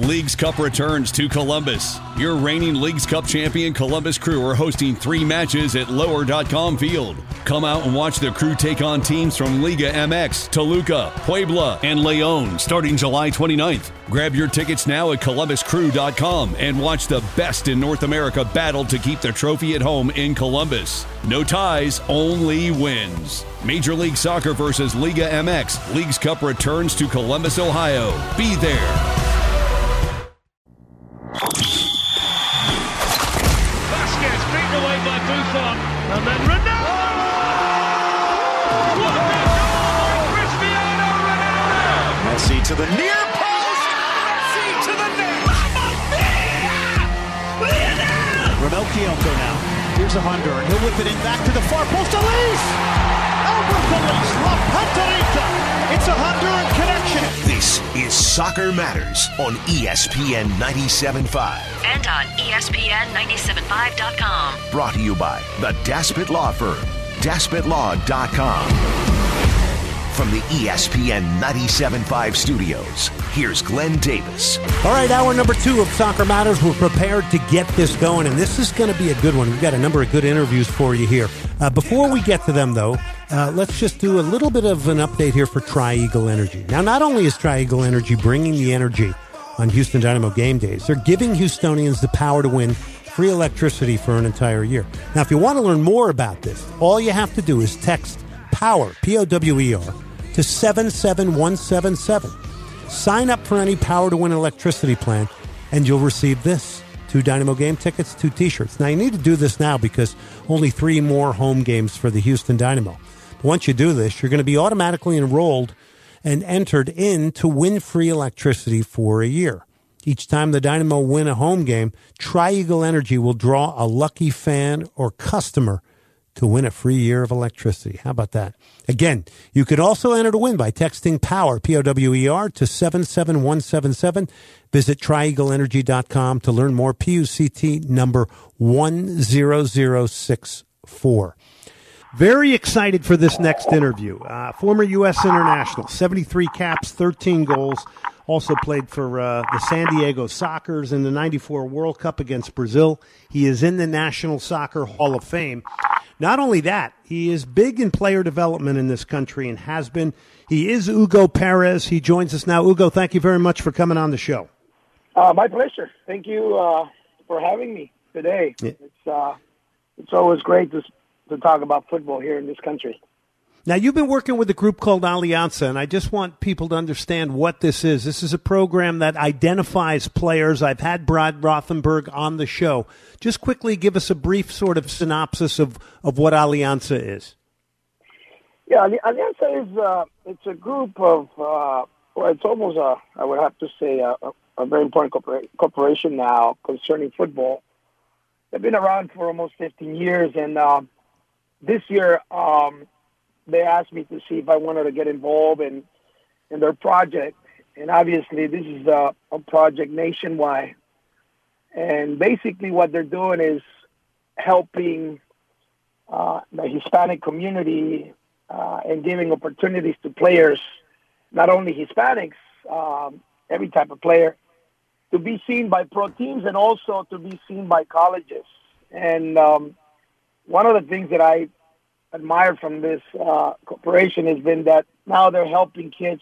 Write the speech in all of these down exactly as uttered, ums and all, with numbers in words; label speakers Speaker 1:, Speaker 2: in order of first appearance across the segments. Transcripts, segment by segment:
Speaker 1: Leagues Cup returns to Columbus. Your reigning Leagues Cup champion Columbus Crew are hosting three matches at lower dot com Field. Come out and watch the Crew take on teams from Liga M X, Toluca, Puebla, and León starting July twenty-ninth. Grab your tickets now at columbus crew dot com and watch the best in North America battle to keep the trophy at home in Columbus. No ties, only wins. Major League Soccer versus Liga M X. Leagues Cup returns to Columbus, Ohio. Be there.
Speaker 2: Vasquez beaten away by Buffon, and then Ronaldo! Oh! What a goal by Cristiano Ronaldo!
Speaker 3: Messi to the near post! Messi to the net! Mamma mia! Romel Kyoto now. Here's a Honduran. He'll whip it in back to the far post. Elise! Albert Elise! La Panterita! It's a Honduran connection.
Speaker 4: This is Soccer Matters on E S P N ninety-seven point five.
Speaker 5: And on E S P N ninety-seven point five dot com.
Speaker 4: Brought to you by the Daspit Law Firm, daspit law dot com. From the E S P N ninety-seven point five studios, here's Glenn Davis.
Speaker 6: All right, hour number two of Soccer Matters. We're prepared to get this going, and this is going to be a good one. We've got a number of good interviews for you here. Uh, before we get to them, though, uh, let's just do a little bit of an update here for Tri-Eagle Energy. Now, not only is Tri-Eagle Energy bringing the energy on Houston Dynamo game days, they're giving Houstonians the power to win free electricity for an entire year. Now, if you want to learn more about this, all you have to do is text POWER, P O W E R, to seven seven one seven seven. Sign up for any Power to Win electricity plan, and you'll receive this. Two Dynamo game tickets, two T-shirts. Now, you need to do this now because only three more home games for the Houston Dynamo. But once you do this, you're going to be automatically enrolled and entered in to win free electricity for a year. Each time the Dynamo win a home game, Tri-Eagle Energy will draw a lucky fan or customer to win a free year of electricity. How about that? Again, you could also enter to win by texting POWER, P O W E R, to seven seven one seven seven. Visit tri eagle energy dot com to learn more. P U C T number one zero zero six four. Very excited for this next interview. Uh, former U S international, seventy-three caps, thirteen goals. Also played for uh, the San Diego Sockers in the ninety-four World Cup against Brazil. He is in the National Soccer Hall of Fame. Not only that, he is big in player development in this country and has been. He is Hugo Perez. He joins us now. Hugo, thank you very much for coming on the show.
Speaker 7: Uh, my pleasure. Thank you uh, for having me today. Yeah. It's uh, it's always great to to talk about football here in this country.
Speaker 6: Now, you've been working with a group called Alianza, and I just want people to understand what this is. This is a program that identifies players. I've had Brad Rothenberg on the show. Just quickly give us a brief sort of synopsis of, of what Alianza is.
Speaker 7: Yeah, Alianza is uh, it's a group of, uh, well, it's almost a, I would have to say, a, a very important corpora- corporation now concerning football. They've been around for almost fifteen years, and uh, this year, um, they asked me to see if I wanted to get involved in, in their project. And obviously, this is a, a project nationwide. And basically what they're doing is helping uh, the Hispanic community uh, and giving opportunities to players, not only Hispanics, um, every type of player, to be seen by pro teams and also to be seen by colleges. And um, one of the things that I admired from this uh, corporation has been that now they're helping kids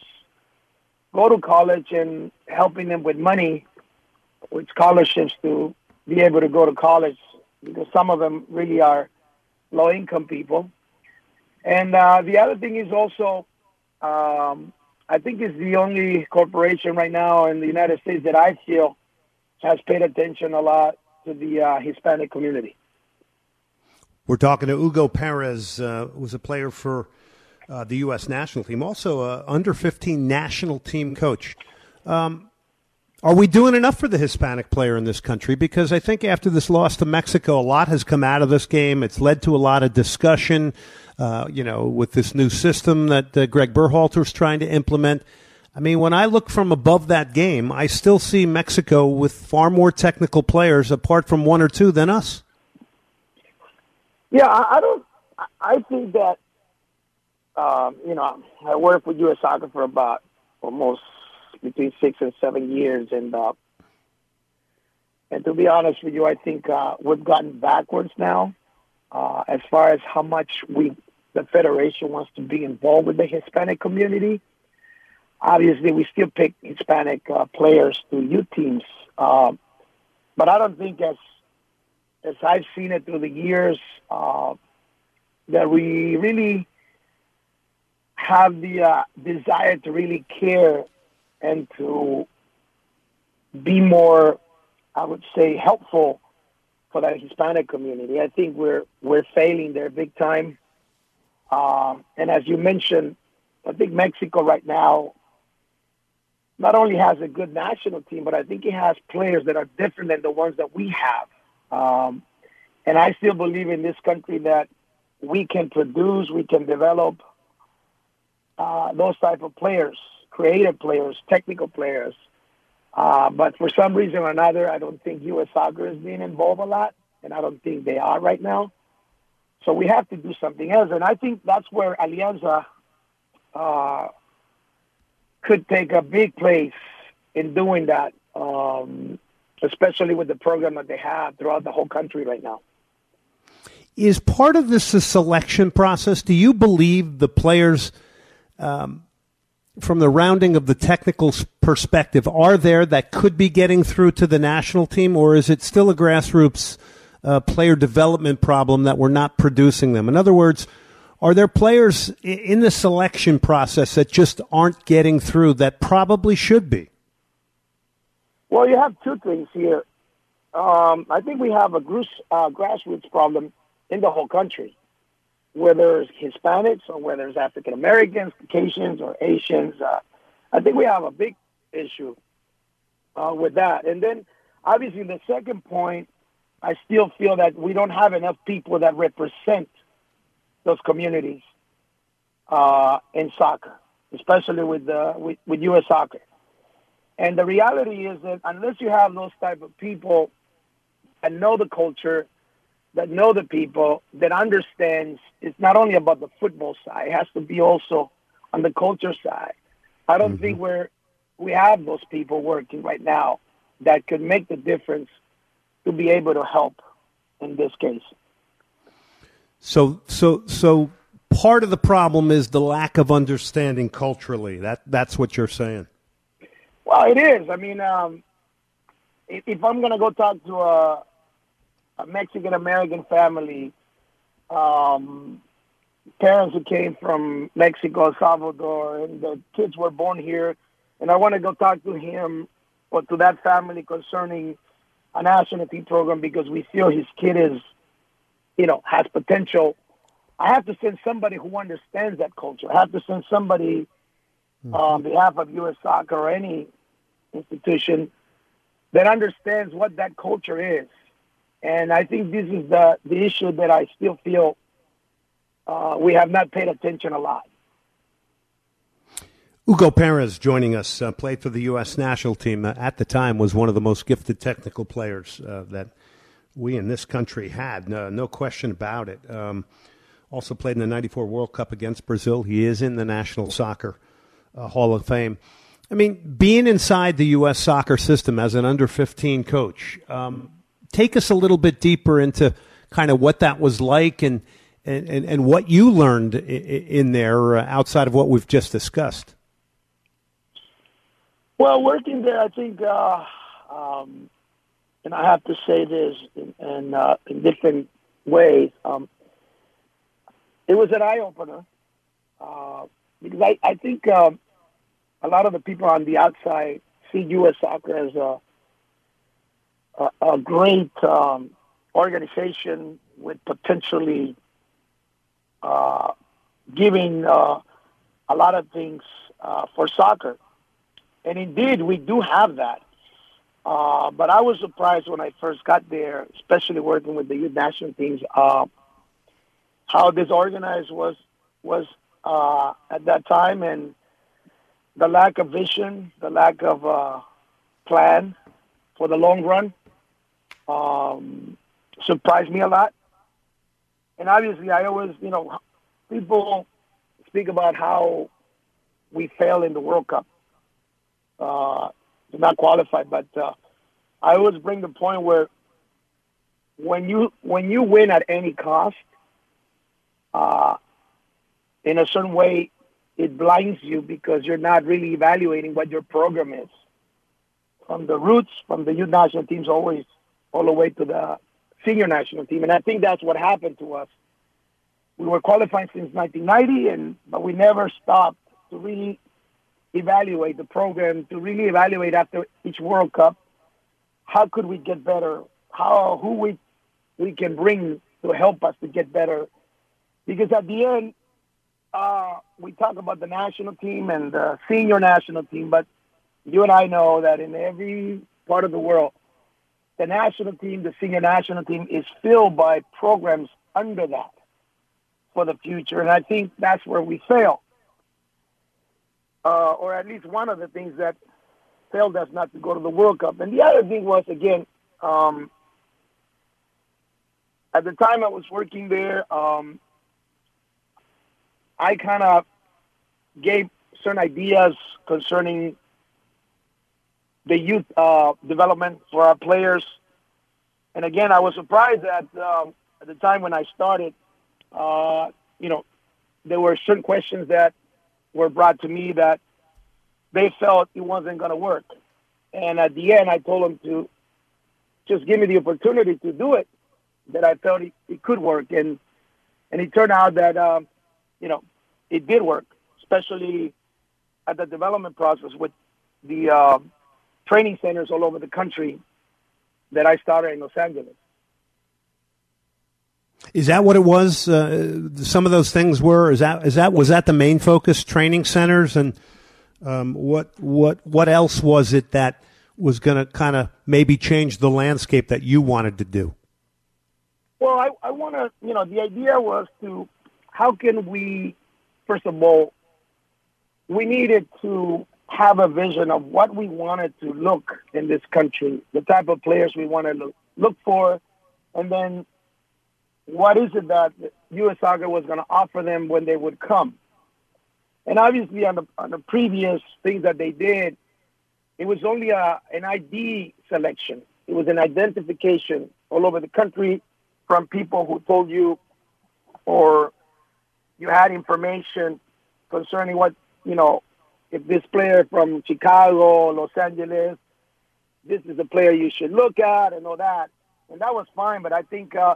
Speaker 7: go to college and helping them with money, with scholarships to be able to go to college, because some of them really are low-income people. And uh, the other thing is also, um, I think it's the only corporation right now in the United States that I feel has paid attention a lot to the uh, Hispanic community.
Speaker 6: We're talking to Hugo Perez, uh, who was a player for uh, the U S national team, also a under fifteen national team coach. Um, are we doing enough for the Hispanic player in this country? Because I think after this loss to Mexico, a lot has come out of this game. It's led to a lot of discussion, uh, you know, with this new system that uh, Greg Berhalter is trying to implement. I mean, when I look from above that game, I still see Mexico with far more technical players, apart from one or two, than us.
Speaker 7: Yeah, I, I don't. I think that um, you know, I worked with U S Soccer for about almost between six and seven years, and uh, And to be honest with you, I think uh, we've gotten backwards now uh, as far as how much we, the federation wants to be involved with the Hispanic community. Obviously, we still pick Hispanic uh, players to youth teams, uh, but I don't think as as I've seen it through the years uh, that we really have the uh, desire to really care and to be more, I would say, helpful for that Hispanic community. I think we're we're failing there big time. Um, and as you mentioned, I think Mexico right now not only has a good national team, but I think it has players that are different than the ones that we have. Um, and I still believe in this country that we can produce, we can develop uh, those type of players, creative players, technical players. Uh, but for some reason or another, I don't think U S Soccer is being involved a lot, and I don't think they are right now. So we have to do something else. And I think that's where Alianza uh, could take a big place in doing that, um, especially with the program that they have throughout the whole country right now.
Speaker 6: Is part of this a selection process? Do you believe the players, um, from the rounding of the technical perspective, are there that could be getting through to the national team, or is it still a grassroots uh, player development problem that we're not producing them? In other words, are there players in the selection process that just aren't getting through that probably should be?
Speaker 7: Well, you have two things here. Um, I think we have a group, uh, grassroots problem in the whole country, whether it's Hispanics or whether it's African Americans, Caucasians, or Asians. Uh, I think we have a big issue uh, with that. And then, obviously, the second point, I still feel that we don't have enough people that represent those communities uh, in soccer, especially with, uh, with with U S Soccer. And the reality is that unless you have those type of people that know the culture, that know the people, that understands it's not only about the football side, it has to be also on the culture side. I don't mm-hmm. think we're we have those people working right now that could make the difference to be able to help in this case.
Speaker 6: So, so, so part of the problem is the lack of understanding culturally. That that's what you're saying.
Speaker 7: Well, it is. I mean, um, if, if I'm going to go talk to a, a Mexican-American family, um, parents who came from Mexico, El Salvador, and the kids were born here, and I want to go talk to him or to that family concerning a national team program because we feel his kid is, you know, has potential. I have to send somebody who understands that culture. I have to send somebody mm-hmm. on behalf of U S Soccer or any institution that understands what that culture is. And I think this is the, the issue that I still feel uh, we have not paid attention a lot.
Speaker 6: Hugo Perez joining us, uh, played for the U S national team. Uh, at the time was one of the most gifted technical players uh, that we in this country had. No, no question about it. Um, also played in the ninety-four World Cup against Brazil. He is in the National Soccer uh, Hall of Fame. I mean, being inside the U S soccer system as an under fifteen coach, um, take us a little bit deeper into kind of what that was like and and, and, and what you learned in, in there uh, outside of what we've just discussed.
Speaker 7: Well, working there, I think, uh, um, and I have to say this in, in, uh, in different ways, um, it was an eye-opener uh, because I, I think um, a lot of the people on the outside see U S Soccer as a, a, a great um, organization with potentially uh, giving uh, a lot of things uh, for soccer. And indeed, we do have that. Uh, but I was surprised when I first got there, especially working with the youth national teams, uh, how disorganized was was uh, at that time, and the lack of vision, the lack of uh, plan for the long run um, surprised me a lot. And obviously, I always, you know, people speak about how we fail in the World Cup. Uh, not qualified, but uh, I always bring the point where when you when you win at any cost, uh, in a certain way, it blinds you because you're not really evaluating what your program is. From the roots, from the youth national teams, always all the way to the senior national team, and I think that's what happened to us. We were qualifying since nineteen ninety, and but we never stopped to really evaluate the program, to really evaluate after each World Cup, how could we get better, how who we we can bring to help us to get better. Because at the end, uh, we talk about the national team and the senior national team, but you and I know that in every part of the world, the national team, the senior national team is filled by programs under that for the future. And I think that's where we fail. Uh, or at least one of the things that failed us not to go to the World Cup. And the other thing was, again, um, at the time I was working there, um, I kind of gave certain ideas concerning the youth uh, development for our players. And again, I was surprised that um, at the time when I started, uh, you know, there were certain questions that were brought to me that they felt it wasn't going to work. And at the end, I told them to just give me the opportunity to do it, that I felt it, it could work. And and it turned out that, um, you know, it did work, especially at the development process with the uh, training centers all over the country that I started in Los Angeles.
Speaker 6: Is that what it was? Uh, some of those things were. Is that is that was that the main focus? Training centers, and um, what what what else was it that was going to kind of maybe change the landscape that you wanted to do?
Speaker 7: Well, I, I want to. You know, the idea was to how can we, first of all, we needed to have a vision of what we wanted to look in this country, the type of players we wanted to look for, and then what is it that U S Soccer was going to offer them when they would come. And obviously on the, on the previous things that they did, it was only a, an I D selection. It was an identification all over the country from people who told you, or you had information concerning what, you know, if this player from Chicago, Los Angeles, this is a player you should look at and all that. And that was fine, but I think uh,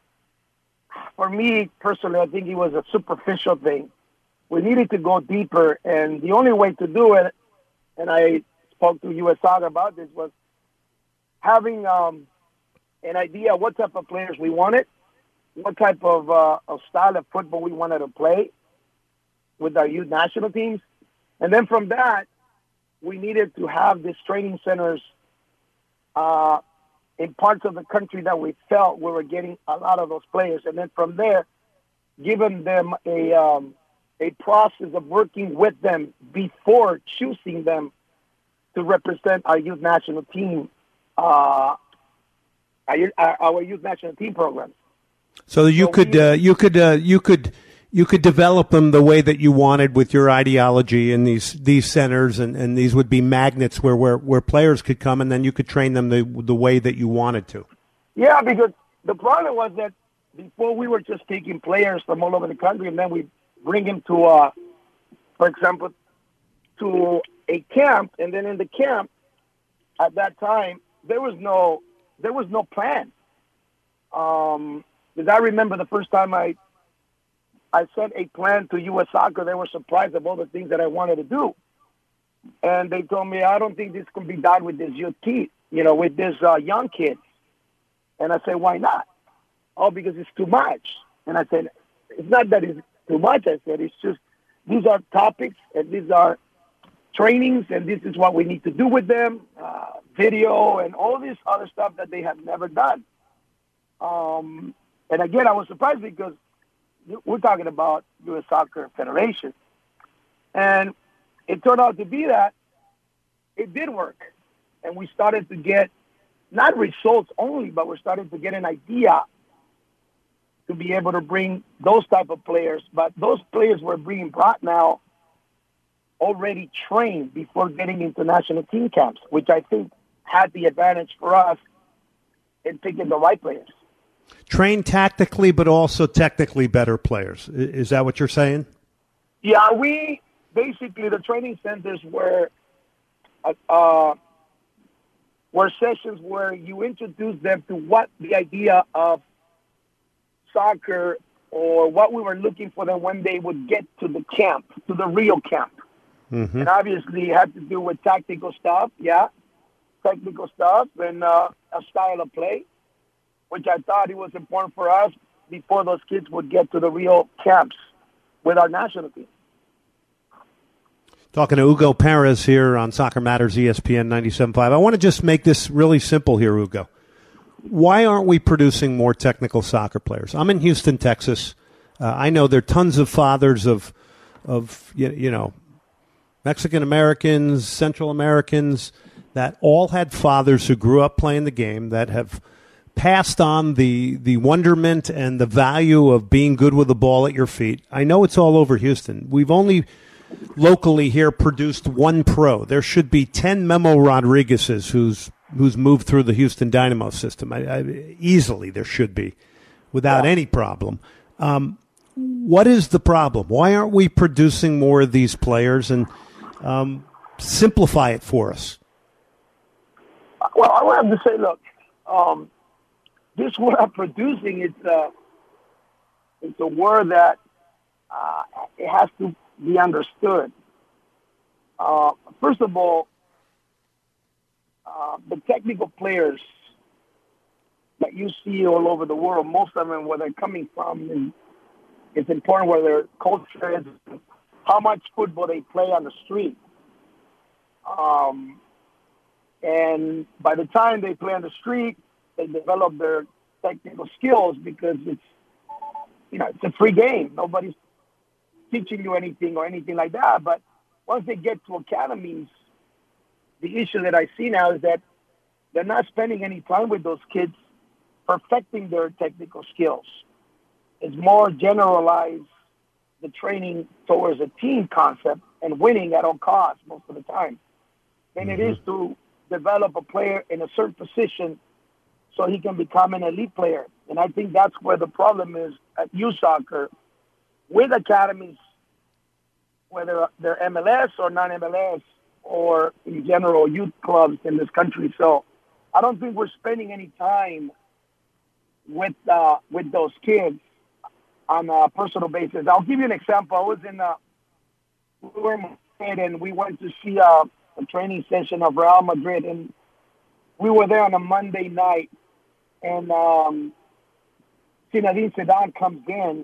Speaker 7: for me personally, I think it was a superficial thing. We needed to go deeper, and the only way to do it, and I spoke to U S Soccer about this, was having um, an idea of what type of players we wanted, what type of, uh, of style of football we wanted to play with our youth national teams. And then from that, we needed to have these training centers uh, in parts of the country that we felt we were getting a lot of those players. And then from there, giving them a um, a process of working with them before choosing them to represent our youth national team, uh, our, our youth national team programs.
Speaker 6: So you so could we, uh, you could uh, you could you could develop them the way that you wanted with your ideology in these these centers, and, and these would be magnets where, where where players could come, and then you could train them the the way that you wanted to.
Speaker 7: Yeah, because the problem was that before we were just taking players from all over the country, and then we bring them to, uh, for example, to a camp, and then in the camp at that time there was no there was no plan. Um, because I remember the first time I. I sent a plan to U S Soccer. They were surprised of all the things that I wanted to do. And they told me, I don't think this can be done with this youth kid, you know, with this uh, young kids. And I said, why not? Oh, because it's too much. And I said, it's not that it's too much. I said, it's just, these are topics and these are trainings and this is what we need to do with them, uh, video and all this other stuff that they have never done. Um, and again, I was surprised because we're talking about U S Soccer Federation. And it turned out to be that it did work. And we started to get, not results only, but we're starting to get an idea to be able to bring those type of players. But those players were being brought now already trained before getting into national team camps, which I think had the advantage for us in picking the right players.
Speaker 6: Train tactically, but also technically better players. Is that what you're saying?
Speaker 7: Yeah, we basically the training centers were uh, uh, were sessions where you introduce them to what the idea of soccer or what we were looking for them when they would get to the camp, to the real camp. Mm-hmm. And obviously it had to do with tactical stuff, yeah, technical stuff and uh, a style of play, which I thought it was important for us before those kids would get to the real camps with our national team.
Speaker 6: Talking to Hugo Perez here on Soccer Matters E S P N ninety-seven point five. I want to just make this really simple here, Hugo. Why aren't we producing more technical soccer players? I'm in Houston, Texas. Uh, I know there are tons of fathers of, of you, you know, Mexican Americans, Central Americans that all had fathers who grew up playing the game that have passed on the the wonderment and the value of being good with the ball at your feet. I know it's all over Houston. We've only locally here produced one pro. There should be ten Memo Rodriguez's who's who's moved through the Houston Dynamo system. I, I, easily there should be, without any problem. Um, what is the problem? Why aren't we producing more of these players and um, simplify it for us?
Speaker 7: Well, I would have to say, look, um, this word I'm producing, it's a, it's a word that uh, it has to be understood. Uh, first of all, uh, the technical players that you see all over the world, most of them, where they're coming from, and it's important where their culture is, how much football they play on the street. Um, and by the time they play on the street, they develop their technical skills because it's, you know, it's a free game. Nobody's teaching you anything or anything like that. But once they get to academies, the issue that I see now is that they're not spending any time with those kids perfecting their technical skills. It's more generalized, the training towards a team concept and winning at all costs most of the time than mm-hmm. it is to develop a player in a certain position so he can become an elite player. And I think that's where the problem is at youth soccer with academies, whether they're M L S or non-M L S or in general youth clubs in this country. So I don't think we're spending any time with uh, with those kids on a personal basis. I'll give you an example. I was in uh, we were in Madrid and we went to see uh, a training session of Real Madrid, and we were there on a Monday night, and um, Zinedine Zidane comes in,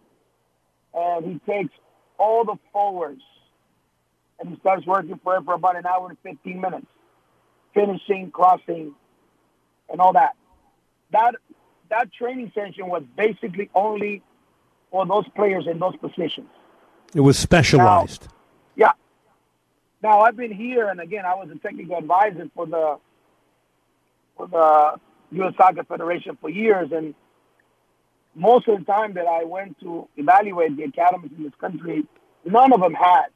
Speaker 7: and he takes all the forwards, and he starts working for it for about an hour and fifteen minutes, finishing, crossing, and all that. That that training session was basically only for those players in those positions.
Speaker 6: It was specialized.
Speaker 7: Now, yeah. Now, I've been here, and again, I was a technical advisor for the for the U S Soccer Federation for years, and most of the time that I went to evaluate the academies in this country, none of them had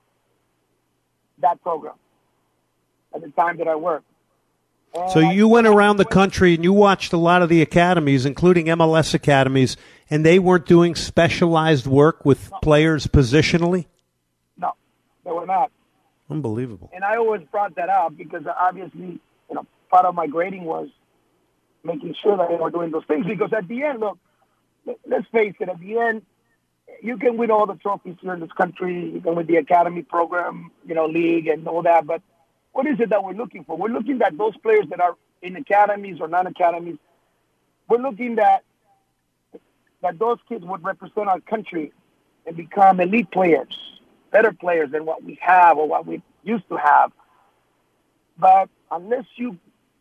Speaker 7: that program at the time that I worked. And
Speaker 6: so you went around the country and you watched a lot of the academies, including M L S academies, and they weren't doing specialized work with
Speaker 7: no.
Speaker 6: players positionally?
Speaker 7: No, they were not.
Speaker 6: Unbelievable.
Speaker 7: And I always brought that up because obviously, you know, part of my grading was making sure that they were doing those things. Because at the end, look, let's face it, at the end, you can win all the trophies here in this country, you can win the academy program, you know, league and all that, but what is it that we're looking for? We're looking at those players that are in academies or non-academies. We're looking at that those kids would represent our country and become elite players, better players than what we have or what we used to have. But unless you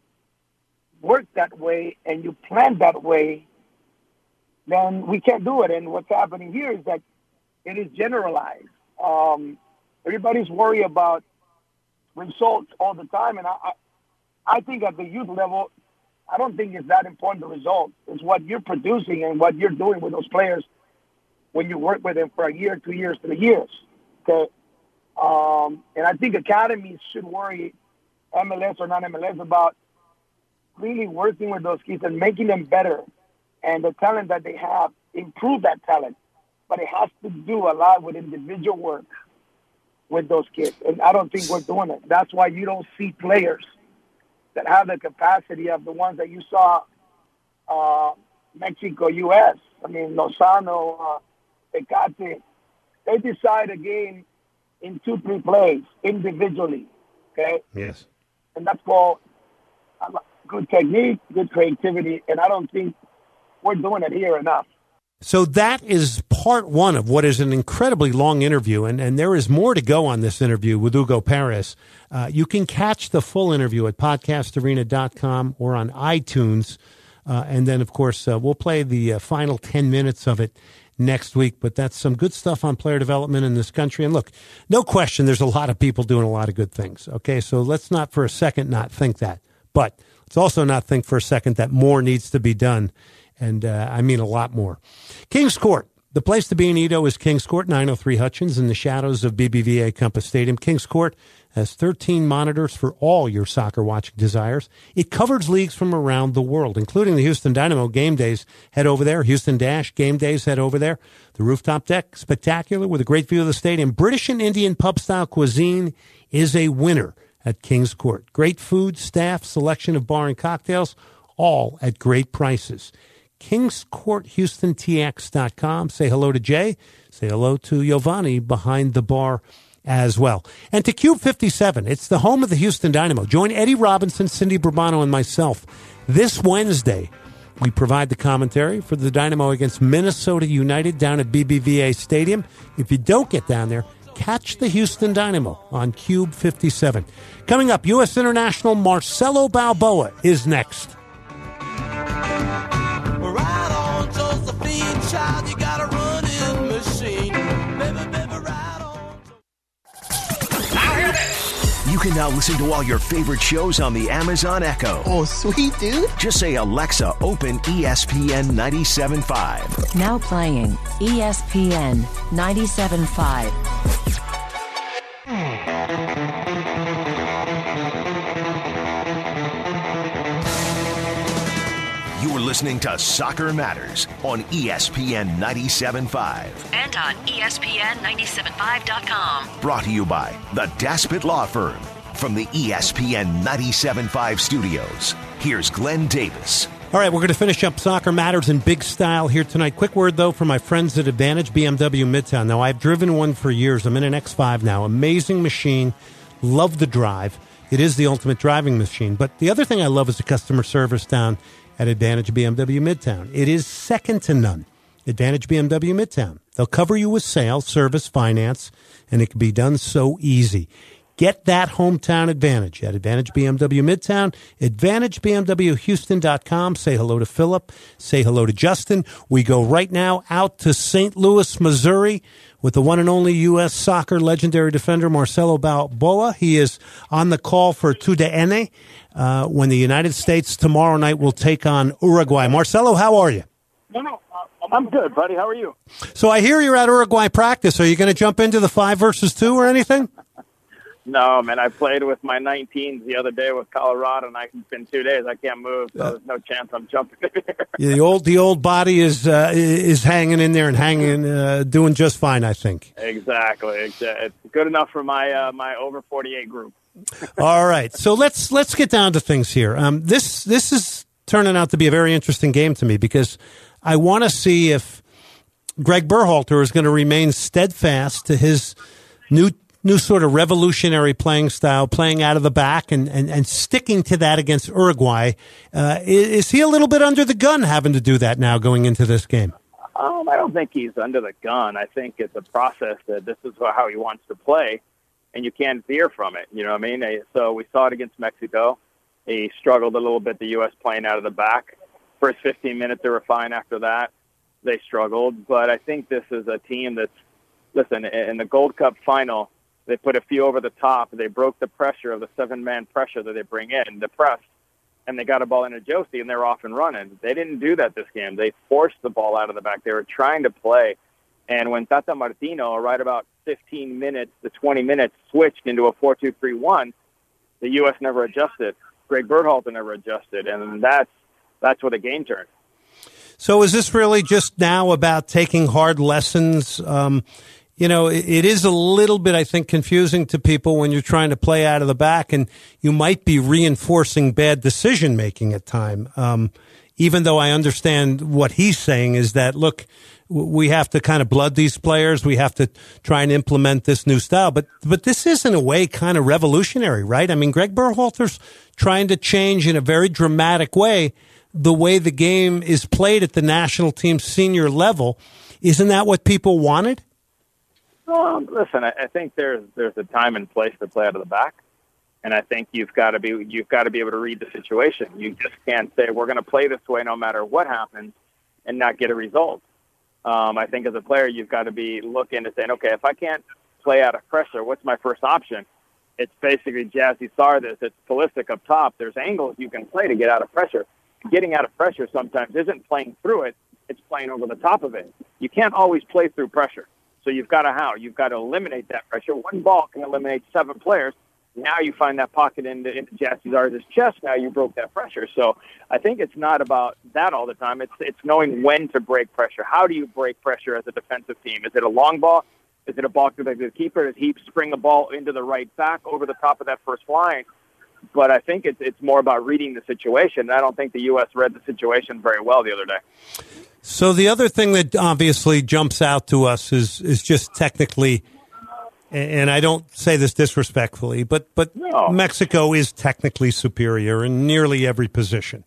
Speaker 7: work that way and you plan that way, then we can't do it. And what's happening here is that it is generalized. Um, everybody's worried about results all the time. And I, I, I think at the youth level, I don't think it's that important, the result. It's what you're producing and what you're doing with those players when you work with them for a year, two years, three years. Okay? Um, and I think academies should worry M L S or non-M L S, about really working with those kids and making them better. And the talent that they have, improve that talent. But it has to do a lot with individual work with those kids. And I don't think we're doing it. That's why you don't see players that have the capacity of the ones that you saw uh, Mexico, U S. I mean, Lozano, uh, Tecate. They decide a game in two, three plays individually. Okay?
Speaker 6: Yes.
Speaker 7: And that's called good technique, good creativity, and I don't think we're doing it here enough.
Speaker 6: So that is part one of what is an incredibly long interview, and, and there is more to go on this interview with Hugo Perez. Uh, you can catch the full interview at podcast arena dot com or on iTunes, uh, and then, of course, uh, we'll play the uh, final ten minutes of it next week. But that's some good stuff on player development in this country. And look, no question, there's a lot of people doing a lot of good things, okay? So let's not for a second not think that. But let's also not think for a second that more needs to be done. And uh, I mean a lot more. Kings Court. The place to be in Edo is Kings Court, nine oh three Hutchins, in the shadows of B B V A Compass Stadium. Kings Court has thirteen monitors for all your soccer watching desires. It covers leagues from around the world, including the Houston Dynamo game days. Head over there. Houston Dash game days. Head over there. The rooftop deck, spectacular with a great view of the stadium. British and Indian pub-style cuisine is a winner at Kings Court. Great food, staff, selection of bar and cocktails, all at great prices. Kings Court Houston T X dot com. Say hello to Jay. Say hello to Giovanni behind the bar as well. And to Cube fifty-seven. It's the home of the Houston Dynamo. Join Eddie Robinson, Cindy Bourbano, and myself this Wednesday. We provide the commentary for the Dynamo against Minnesota United down at B B V A Stadium. If you don't get down there, catch the Houston Dynamo on Cube fifty-seven. Coming up, U S International Marcelo Balboa is next.
Speaker 8: Child, you got a running machine. Baby, baby, ride on.
Speaker 4: Now hear this. You can now listen to all your favorite shows on the Amazon Echo.
Speaker 9: Oh, sweet, dude.
Speaker 4: Just say, Alexa, open E S P N ninety-seven point five.
Speaker 10: Now playing E S P N ninety-seven point five.
Speaker 4: You're listening to Soccer Matters on E S P N ninety-seven point five.
Speaker 5: And on E S P N ninety-seven five dot com.
Speaker 4: Brought to you by the Daspit Law Firm. From the E S P N ninety-seven point five studios, here's Glenn Davis.
Speaker 6: All right, we're going to finish up Soccer Matters in big style here tonight. Quick word, though, from my friends at Advantage B M W Midtown. Now, I've driven one for years. I'm in an X five now. Amazing machine. Love the drive. It is the ultimate driving machine. But the other thing I love is the customer service down at Advantage B M W Midtown. It is second to none. Advantage B M W Midtown. They'll cover you with sales, service, finance, and it can be done so easy. Get that hometown advantage at Advantage B M W Midtown, Advantage B M W Houston dot com. Say hello to Philip. Say hello to Justin. We go right now out to Saint Louis, Missouri, with the one and only U S soccer legendary defender Marcelo Balboa. He is on the call for T D N uh, when the United States tomorrow night will take on Uruguay. Marcelo, how are you?
Speaker 11: No, no, I'm good, buddy. How are you?
Speaker 6: So I hear you're at Uruguay practice. Are you going to jump into the five versus two or anything?
Speaker 11: No, man. I played with my nineteens the other day with Colorado, and I, it's been two days. I can't move, so there's no chance I'm jumping in there.
Speaker 6: Yeah, the old the old body is uh, is hanging in there and hanging, uh, doing just fine, I think.
Speaker 11: Exactly. It's, uh, it's good enough for my uh, my over forty-eight group.
Speaker 6: All right, so let's let's get down to things here. Um, this this is turning out to be a very interesting game to me because I want to see if Greg Berhalter is going to remain steadfast to his new. New sort of revolutionary playing style, playing out of the back and, and, and sticking to that against Uruguay. Uh, is, is he a little bit under the gun having to do that now going into this game?
Speaker 11: Um, I don't think he's under the gun. I think it's a process that this is how he wants to play, and you can't veer from it. You know what I mean? So we saw it against Mexico. He struggled a little bit, the U S playing out of the back. First fifteen minutes, they were fine. After that, they struggled. But I think this is a team that's, listen, in the Gold Cup final, they put a few over the top. They broke the pressure of the seven-man pressure that they bring in, the press, and they got a ball into Josie, and they're off and running. They didn't do that this game. They forced the ball out of the back. They were trying to play. And when Tata Martino, right about fifteen minutes to twenty minutes, switched into a four two three one, The U S never adjusted. Greg Berhalter never adjusted, and that's that's where the game turned.
Speaker 6: So is this really just now about taking hard lessons? Um, you know, it, it is a little bit, I think, confusing to people when you're trying to play out of the back, and you might be reinforcing bad decision-making at time. Um, even though I understand what he's saying is that, look, we have to kind of blood these players. We have to try and implement this new style. But but this is, in a way, kind of revolutionary, right? I mean, Greg Berhalter's trying to change in a very dramatic way the way the game is played at the national team senior level. Isn't that what people wanted?
Speaker 11: Well, listen, I, I think there's there's a time and place to play out of the back, and I think you've got to be you've got to be able to read the situation. You just can't say we're going to play this way no matter what happens and not get a result. Um, I think as a player, you've got to be looking and saying, okay, if I can't play out of pressure, what's my first option? It's basically Jazzy Sardas. It's Pulisic up top. There's angles you can play to get out of pressure. Getting out of pressure sometimes isn't playing through it. It's playing over the top of it. You can't always play through pressure. So you've got to how? You've got to eliminate that pressure. One ball can eliminate seven players. Now you find that pocket into, into Jazzy Sardas' chest. Now you broke that pressure. So I think it's not about that all the time. It's it's knowing when to break pressure. How do you break pressure as a defensive team? Is it a long ball? Is it a ball to the keeper? Does he spring the ball into the right back over the top of that first line? But I think it's it's more about reading the situation. I don't think the U S read the situation very well the other day.
Speaker 6: So the other thing that obviously jumps out to us is is just technically, and I don't say this disrespectfully, but but
Speaker 11: no.
Speaker 6: Mexico is technically superior in nearly every position.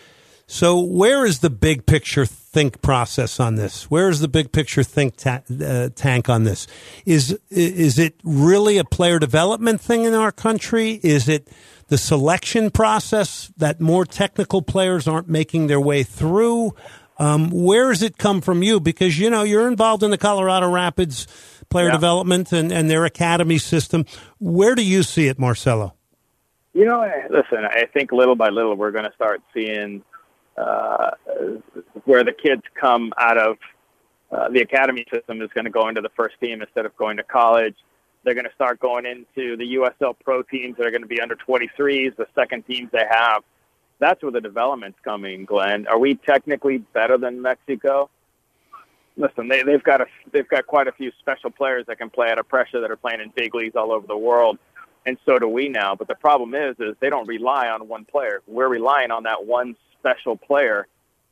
Speaker 6: So where is the big picture think process on this? Where is the big picture think ta- uh, tank on this? Is is it really a player development thing in our country? Is it the selection process that more technical players aren't making their way through? Um, where does it come from you? Because, you know, you're involved in the Colorado Rapids player
Speaker 11: yeah.
Speaker 6: development and, and their academy system. Where do you see it, Marcelo?
Speaker 11: You know, listen, I think little by little we're going to start seeing uh, where the kids come out of uh, the academy system is going to go into the first team instead of going to college. They're going to start going into the U S L Pro teams that are going to be under twenty-threes, the second teams they have. That's where the development's coming, Glenn. Are we technically better than Mexico? Listen, they, they've got a, they've got quite a few special players that can play out of pressure that are playing in big leagues all over the world, and so do we now. But the problem is, is they don't rely on one player. We're relying on that one special player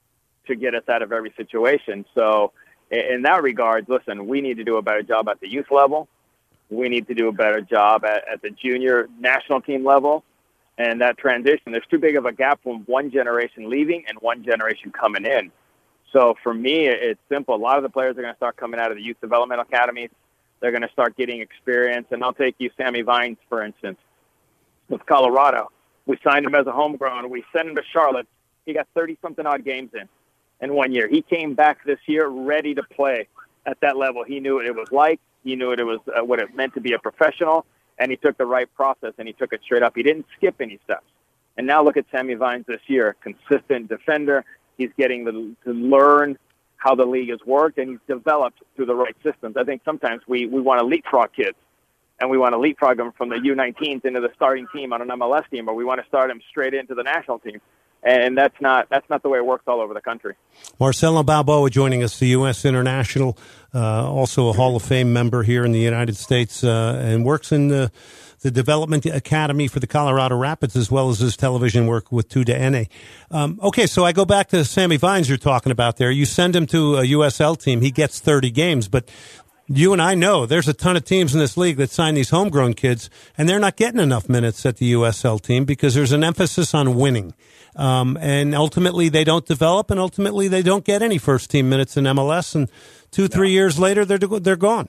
Speaker 11: to get us out of every situation. So in that regard, listen, we need to do a better job at the youth level. We need to do a better job at, at the junior national team level. And that transition, there's too big of a gap from one generation leaving and one generation coming in. So for me, it's simple. A lot of the players are going to start coming out of the youth development academies. They're going to start getting experience. And I'll take you Sammy Vines, for instance, with Colorado. We signed him as a homegrown. We sent him to Charlotte. He got thirty-something odd games in in one year. He came back this year ready to play at that level. He knew what it was like. He knew what it was, uh, what it meant to be a professional. And he took the right process, and he took it straight up. He didn't skip any steps. And now look at Sammy Vines this year, consistent defender. He's getting the, to learn how the league has worked, and he's developed through the right systems. I think sometimes we, we want to leapfrog kids, and we want to leapfrog them from the U nineteens into the starting team on an M L S team, or we want to start them straight into the national team. And that's not that's not the way it works all over the country.
Speaker 6: Marcelo Balboa joining us, the U S international, uh, also a Hall of Fame member here in the United States, uh, and works in the, the Development Academy for the Colorado Rapids, as well as his television work with two D N A. Um, okay, so I go back to Sammy Vines you're talking about there. You send him to a U S L team. He gets thirty games, but you and I know there's a ton of teams in this league that sign these homegrown kids, and they're not getting enough minutes at the U S L team because there's an emphasis on winning. Um, and ultimately they don't develop, and ultimately they don't get any first team minutes in M L S, and two, three no. years later they're they're gone.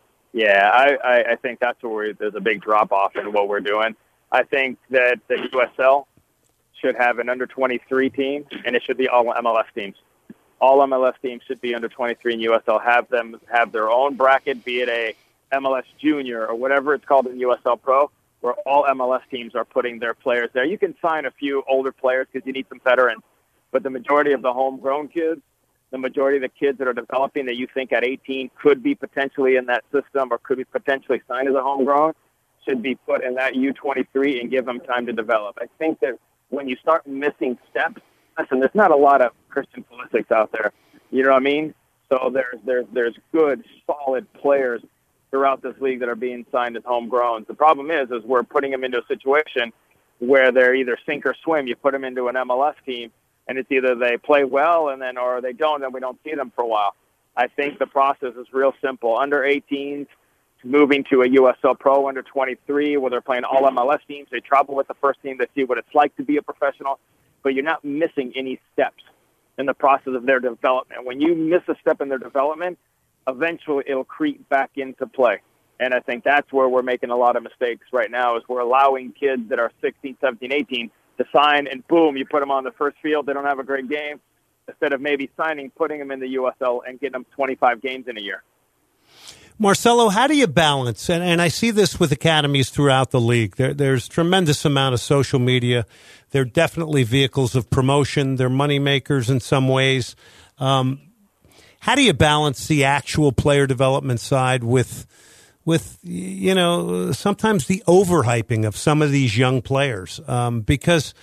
Speaker 11: Yeah, I, I, I think that's where we're, there's a big drop off in what we're doing. I think that the U S L should have an under twenty-three team, and it should be all M L S teams. All M L S teams should be under twenty-three, and U S L have them have their own bracket, be it a M L S Junior or whatever it's called in U S L Pro, where all M L S teams are putting their players there. You can sign a few older players because you need some veterans, but the majority of the homegrown kids, the majority of the kids that are developing that you think at eighteen could be potentially in that system or could be potentially signed as a homegrown, should be put in that U twenty-three and give them time to develop. I think that when you start missing steps, listen, there's not a lot of Christian Pulisic's out there. You know what I mean? So there's there's there's good, solid players throughout this league that are being signed as homegrowns. The problem is, is we're putting them into a situation where they're either sink or swim. You put them into an M L S team, and it's either they play well and then, or they don't, and we don't see them for a while. I think the process is real simple. Under eighteens, moving to a U S L Pro under twenty-three, where they're playing all M L S teams. They travel with the first team. They see what it's like to be a professional, but you're not missing any steps in the process of their development. When you miss a step in their development, eventually it'll creep back into play. And I think that's where we're making a lot of mistakes right now, is we're allowing kids that are sixteen, seventeen, eighteen to sign, and boom, you put them on the first field. They don't have a great game. Instead of maybe signing, putting them in the U S L and getting them twenty-five games in a year.
Speaker 6: Marcelo, how do you balance? And, and I see this with academies throughout the league. There, there's tremendous amount of social media. They're definitely vehicles of promotion. They're money makers in some ways. Um, how do you balance the actual player development side with, with you know, sometimes the overhyping of some of these young players? Um, because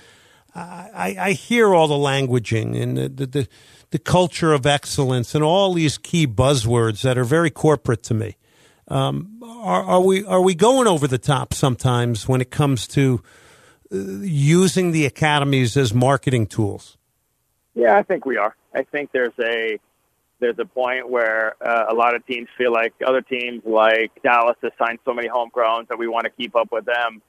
Speaker 6: I, I hear all the languaging and the, the, the the culture of excellence and all these key buzzwords that are very corporate to me. Um, are, are we are we going over the top sometimes when it comes to uh, using the academies as marketing tools?
Speaker 11: Yeah, I think we are. I think there's a there's a point where uh, a lot of teams feel like other teams, like Dallas, has signed so many homegrowns that we want to keep up with them.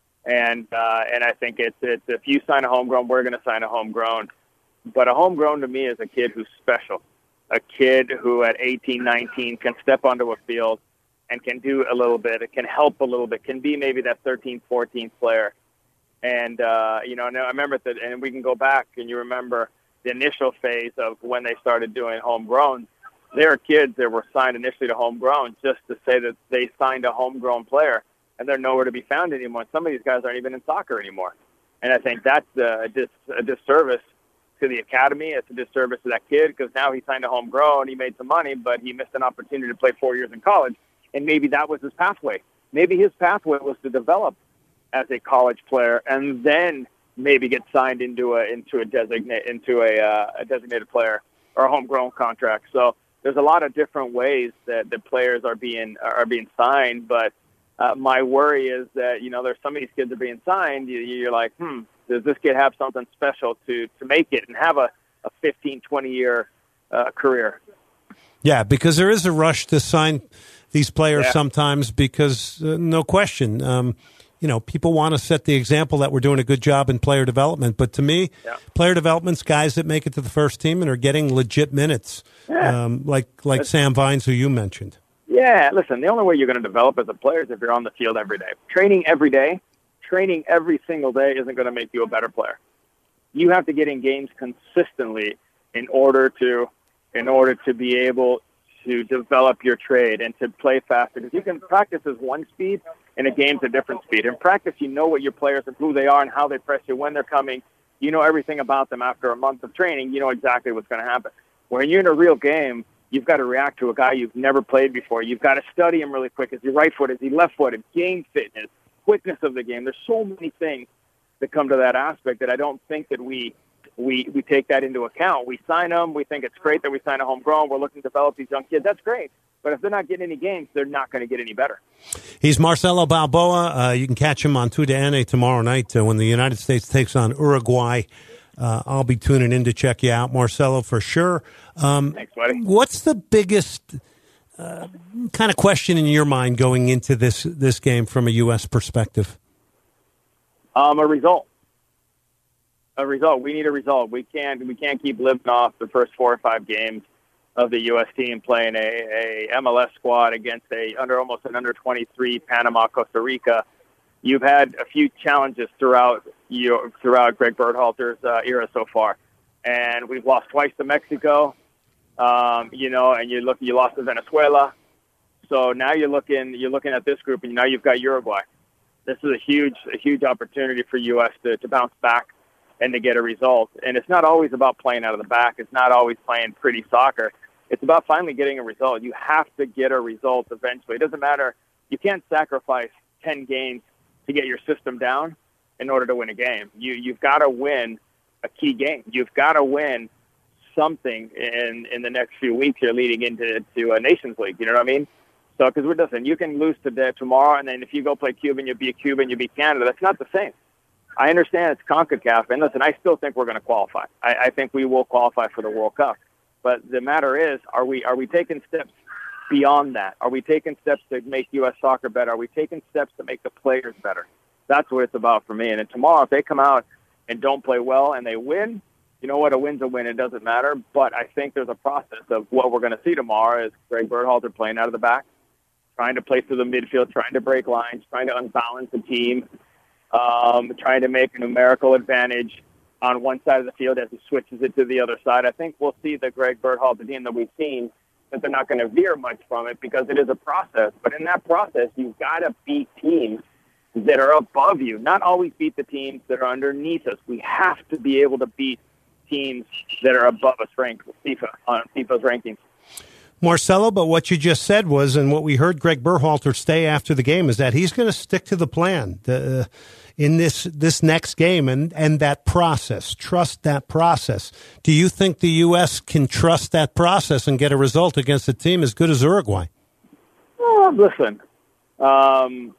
Speaker 11: And uh, and I think it's it's if you sign a homegrown, we're going to sign a homegrown. But a homegrown to me is a kid who's special, a kid who at eighteen, nineteen can step onto a field and can do a little bit. It can help a little bit, can be maybe that thirteen, fourteen player. And, uh, you know, I remember that, and we can go back and you remember the initial phase of when they started doing homegrown. There are kids that were signed initially to homegrown just to say that they signed a homegrown player, and they're nowhere to be found anymore. Some of these guys aren't even in soccer anymore. And I think that's a, dis- a disservice to the academy. It's a disservice to that kid, because now he signed a homegrown, he made some money, but he missed an opportunity to play four years in college, and maybe that was his pathway. Maybe his pathway was to develop as a college player and then maybe get signed into a into a designate into a, uh, a designated player or a homegrown contract. So there's a lot of different ways that the players are being are being signed, but uh, my worry is that, you know, there's some of these kids that are being signed. You, you're like, hmm. Does this kid have something special to, to make it and have a, a fifteen, twenty-year uh, career?
Speaker 6: Yeah, because there is a rush to sign these players
Speaker 11: yeah.
Speaker 6: sometimes because, uh, no question, um, you know, people want to set the example that we're doing a good job in player development. But to me,
Speaker 11: yeah.
Speaker 6: player development's guys that make it to the first team and are getting legit minutes,
Speaker 11: yeah.
Speaker 6: um, like like Sam Vines, who you mentioned.
Speaker 11: Yeah, listen, the only way you're going to develop as a player is if you're on the field every day. Training every day. Training every single day isn't going to make you a better player. You have to get in games consistently in order to, in order to be able to develop your trade and to play faster. Because you can practice as one speed, and a game's a different speed. In practice, you know what your players are, who they are, and how they press you, when they're coming. You know everything about them. After a month of training, you know exactly what's going to happen. When you're in a real game, you've got to react to a guy you've never played before. You've got to study him really quick. Is he right-footed? Is he left-footed? Game fitness. Quickness of the game. There's so many things that come to that aspect that I don't think that we we we take that into account. We sign them. We think it's great that we sign a homegrown. We're looking to develop these young kids. That's great. But if they're not getting any games, they're not going to get any better.
Speaker 6: He's Marcelo Balboa. Uh, you can catch him on two D N A tomorrow night uh, when the United States takes on Uruguay. Uh, I'll be tuning in to check you out, Marcelo, for sure. Um,
Speaker 11: Thanks, buddy.
Speaker 6: What's the biggest Uh, kind of question in your mind going into this this game from a U S perspective?
Speaker 11: Um, a result. A result. We need a result. We can't we can't keep living off the first four or five games of the U S team playing a, a M L S squad against a under almost an under twenty-three Panama, Costa Rica. You've had a few challenges throughout your, throughout Greg Berhalter's uh, era so far, and we've lost twice to Mexico. Um, you know, and you look, you lost to Venezuela. So now you're looking, you're looking at this group, and now you've got Uruguay. This is a huge, a huge opportunity for U S to, to bounce back and to get a result. And it's not always about playing out of the back. It's not always playing pretty soccer. It's about finally getting a result. You have to get a result eventually. It doesn't matter. You can't sacrifice ten games to get your system down in order to win a game. You, you've got to win a key game. You've got to win something in, in the next few weeks here leading into to a Nations League. You know what I mean? So, because we're listen, you can lose today, tomorrow, and then if you go play Cuba and you beat Cuba and you beat Canada, that's not the same. I understand it's CONCACAF, and listen, I still think we're going to qualify. I, I think we will qualify for the World Cup. But the matter is, are we are we taking steps beyond that? Are we taking steps to make U S soccer better? Are we taking steps to make the players better? That's what it's about for me. And then tomorrow, if they come out and don't play well and they win, you know what? A win's a win. It doesn't matter. But I think there's a process of what we're going to see tomorrow is Greg Berhalter playing out of the back, trying to play through the midfield, trying to break lines, trying to unbalance the team, um, trying to make a numerical advantage on one side of the field as he switches it to the other side. I think we'll see the Greg Berhalter team that we've seen, that they're not going to veer much from it because it is a process. But in that process, you've got to beat teams that are above you, not always beat the teams that are underneath us. We have to be able to beat teams that are above us ranked with FIFA on FIFA's rankings.
Speaker 6: Marcelo, but what you just said was, and what we heard Greg Berhalter say after the game, is that he's going to stick to the plan the, uh, in this this next game and, and that process. Trust that process. Do you think the U S can trust that process and get a result against a team as good as Uruguay?
Speaker 11: Oh, listen, um,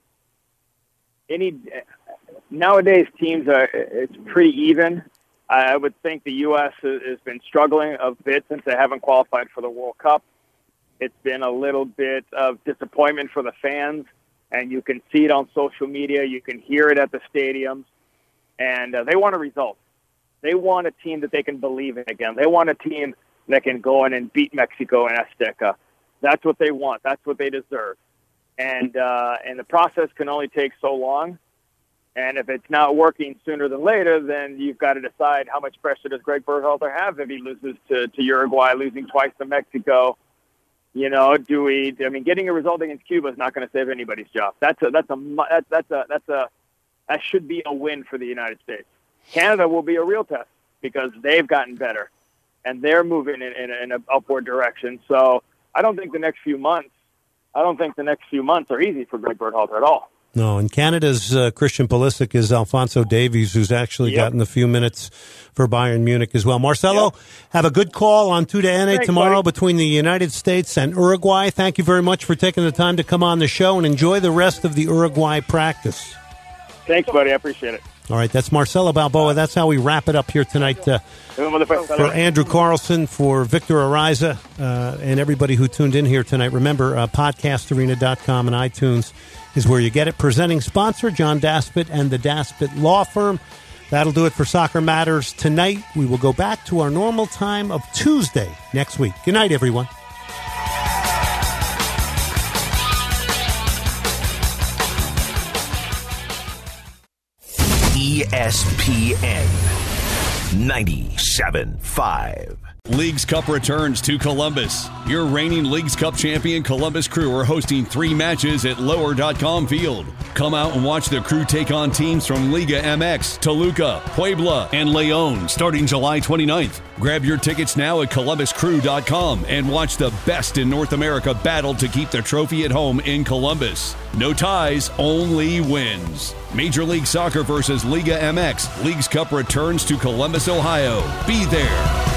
Speaker 11: any nowadays teams are it's pretty even. I would think the U S has been struggling a bit since they haven't qualified for the World Cup. It's been a little bit of disappointment for the fans, and you can see it on social media. You can hear it at the stadiums, and uh, they want a result. They want a team that they can believe in again. They want a team that can go in and beat Mexico in Azteca. That's what they want. That's what they deserve. And uh, and the process can only take so long. And if it's not working sooner than later, then you've got to decide how much pressure does Greg Berhalter have if he loses to, to Uruguay, losing twice to Mexico. You know, do we? I mean, getting a result against Cuba is not going to save anybody's job. That's a that's a that's that's a that's a that should be a win for the United States. Canada will be a real test because they've gotten better and they're moving in, in, in an upward direction. So I don't think the next few months, I don't think the next few months are easy for Greg Berhalter at all.
Speaker 6: No, and Canada's uh, Christian Pulisic is Alphonso Davies, who's actually yep. gotten a few minutes for Bayern Munich as well. Marcelo, yep. have a good call on two to N A tomorrow buddy. between the United States and Uruguay. Thank you very much for taking the time to come on the show, and enjoy the rest of the Uruguay practice.
Speaker 11: Thanks, buddy. I appreciate it.
Speaker 6: All right, that's Marcelo Balboa. That's how we wrap it up here tonight. Uh, for Andrew Carlson, for Victor Ariza, uh, and everybody who tuned in here tonight. Remember, uh, podcast arena dot com and iTunes is where you get it. Presenting sponsor, John Daspit and the Daspit Law Firm. That'll do it for Soccer Matters tonight. We will go back to our normal time of Tuesday next week. Good night, everyone.
Speaker 4: E S P N ninety-seven point five.
Speaker 1: Leagues Cup returns to Columbus. Your reigning Leagues Cup champion Columbus Crew are hosting three matches at lower dot com Field. Come out and watch the Crew take on teams from Liga M X, Toluca, Puebla, and León starting July twenty-ninth. Grab your tickets now at columbus crew dot com and watch the best in North America battle to keep the trophy at home in Columbus. No ties, only wins. Major League Soccer versus Liga M X. Leagues Cup returns to Columbus, Ohio. Be there.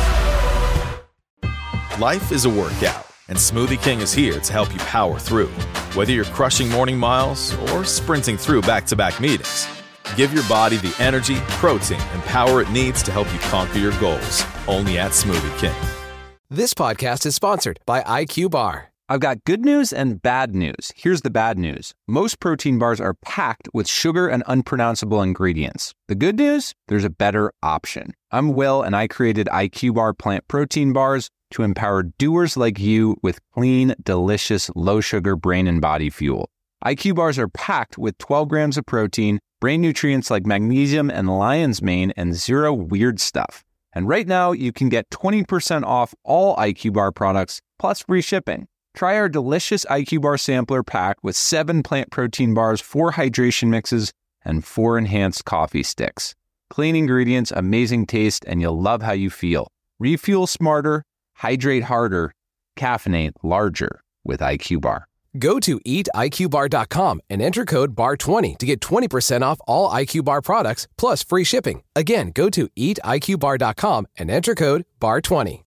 Speaker 9: Life is a workout, and Smoothie King is here to help you power through. Whether you're crushing morning miles or sprinting through back-to-back meetings, give your body the energy, protein, and power it needs to help you conquer your goals. Only at Smoothie King.
Speaker 12: This podcast is sponsored by I Q Bar. I've got good news and bad news. Here's the bad news. Most protein bars are packed with sugar and unpronounceable ingredients. The good news? There's a better option. I'm Will, and I created I Q Bar plant protein bars to empower doers like you with clean, delicious, low-sugar brain and body fuel. I Q bars are packed with twelve grams of protein, brain nutrients like magnesium and lion's mane, and zero weird stuff. And right now, you can get twenty percent off all I Q Bar products, plus free shipping. Try our delicious I Q Bar sampler pack with seven plant protein bars, four hydration mixes, and four enhanced coffee sticks. Clean ingredients, amazing taste, and you'll love how you feel. Refuel smarter, hydrate harder, caffeinate larger with I Q Bar.
Speaker 13: Go to eat I Q bar dot com and enter code bar twenty to get twenty percent off all I Q Bar products plus free shipping. Again, go to eat I Q bar dot com and enter code bar twenty.